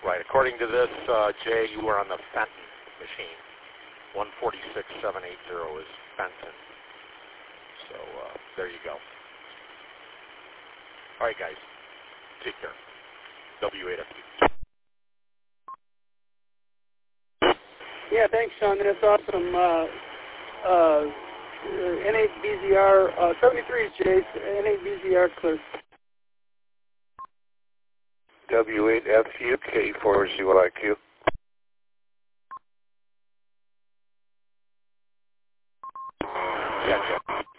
Right. According to this, Jay, you were on the Fenton machine. 146780 is Fenton. So there you go. All right, guys. Take care. W8FU. Yeah, thanks, Sean. That's awesome. N8BZR 73 is Jay's. N8BZR clear. W8FU K4ZYQ. Yeah.